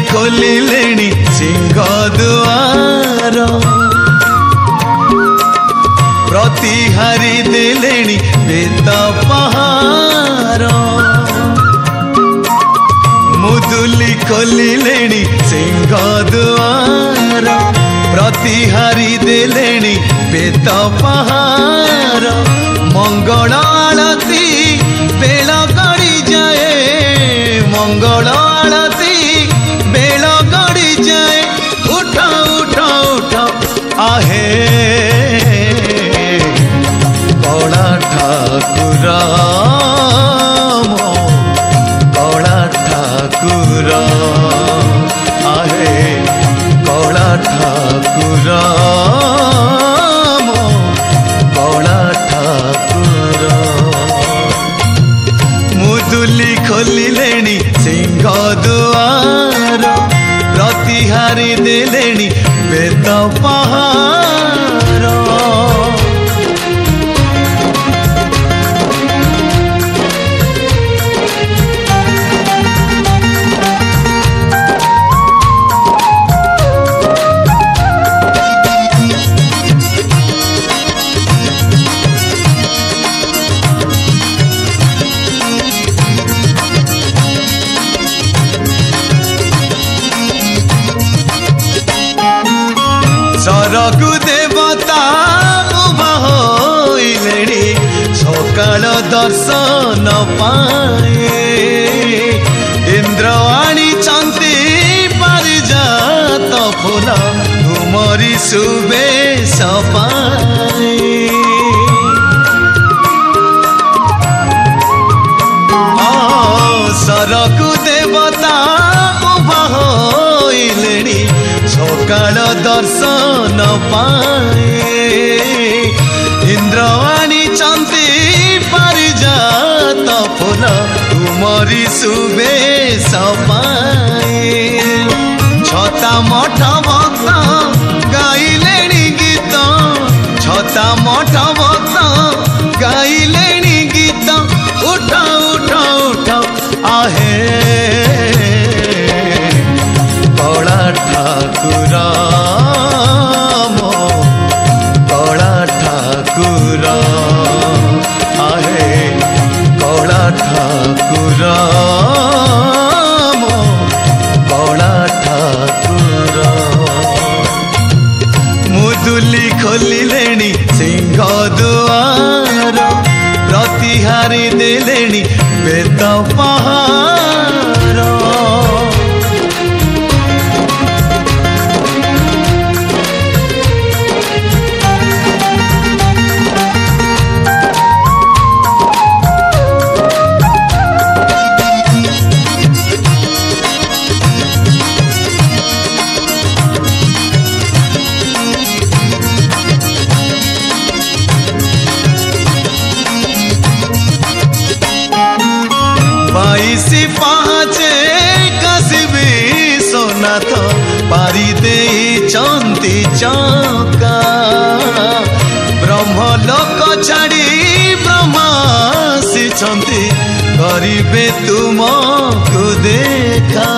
खोलिलेणी सिंह दुआर प्रतिहारी देलेणी बेत पहार मुदुली खोलिलेणी सिंह दुआर प्रतिहारी देलेणी बेत पहार मंगल आलती बेल गड़ी जाए मंगल आलती बेल गड़ी जाए उठ उठ उठ आहे कला ठाकुर कला ठाकुर आहे कला ठाकुर कला ठाकुर मुदुली खोलिलेणी सिंह दुआर प्रतिहारी देलेणी बेत पहार सरगु देवता उभा होइलेणी सकाल दर्शन पाए इंद्र आनिचंती पारिजात फूल तुमरी सुबेश पाए सरगु देवता उभा होइलेणी सकाल दर्शन पाए इंद्र आनिचंती पारिजात फूल तुमरी सुबेश पाए छता मठ भक्त गाइलेणी गीत छता मठ भक्त गाइलेणी गीत उठ उठ उठ आहे कला ठाकुर कला ठाकुर आहे कला ठाकुर कला ठाकुर मुदुली खोलिलेणी सिंह दुआर प्रतिहारी देलेणी बेत पहार बाईसी पाँचे कसबी सोनाथ पारी दे चंती चौका ब्रह्म लोक छाड़ी ब्रह्मासी चंती करिबे तुमको देखा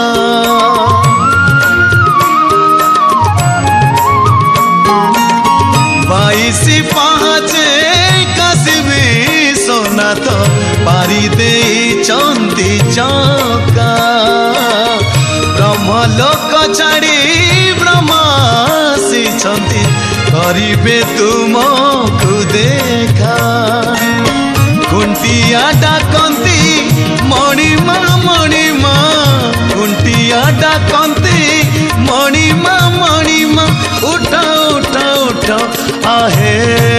बाईसी पाँचे कसबी सोनाथ पारी दे चंती चौका ब्रह्म लोक छाड़ी ब्रह्मासी चंती करिबे तुमको देखा कुंटिया डाकंती मणिमा मणिमा कुंटिया डाकंती मणिमा मणिमा उठ उठ उठ आहे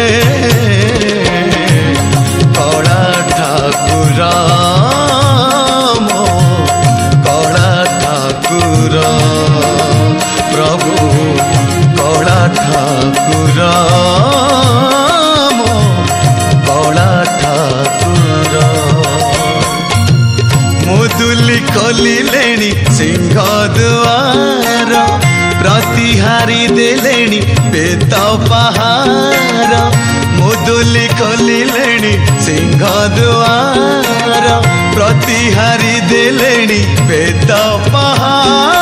कला ठाकुर कला ठाकुर प्रभु कला ठाकुर कला ठाकुर मुदुली खोलिलेणी सिंह दुआर प्रतिहारी देलेणी बेत पहार मुदुली खोलिलेणी सिंह दुआर प्रतिहारी देलेणी बेत पहार।